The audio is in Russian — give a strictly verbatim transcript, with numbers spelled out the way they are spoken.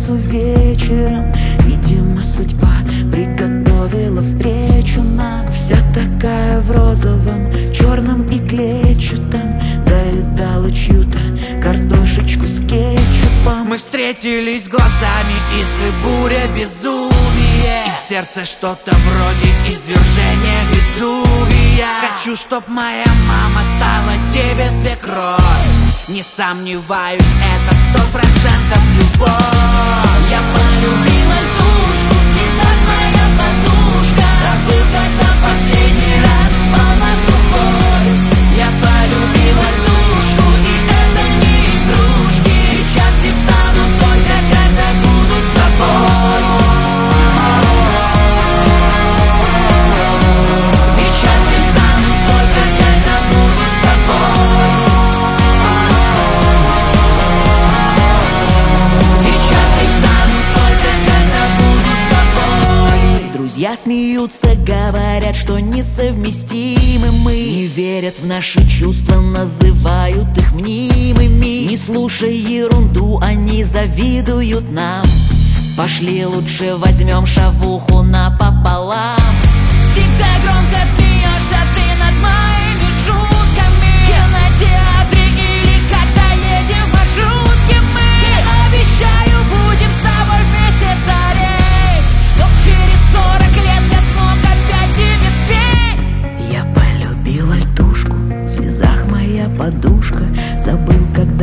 пятницу вечером. Видимо, судьба приготовила встречу нам. Вся такая в розовом, черном и клетчатом. Доедала чью-то картошечку с кетчупом. Мы встретились глазами, искры, буря, безумие, и в сердце что-то вроде извержения Везувия. Хочу, чтоб моя мама стала тебе свекровь. Не сомневаюсь, это сто процентов любовь. Я полюбила льдушку, в слезах моя подушка. Забыл, когда последний раз спал на сухой. Я полюбила льдушку, и это не игрушки. Счастлив стану только, когда буду с тобой. Ведь счастлив стану только, когда буду с тобой. Ведь счастлив стану только, когда буду с тобой. Друзья смеются, говорят, что несовместимы мы. Не верят в наши чувства, называют их мнимыми. Не слушай ерунду, они завидуют нам. Пошли лучше возьмем шавуху напополам. Всегда громко смеешься ты над моими шутками. В кинотеатре или когда едем в маршрутке мы. Обещаю, будем с тобой вместе стареть, чтоб через сорок лет я смог опять тебе спеть. Я полюбила льдушку, в слезах моя подушка. Забыл, когда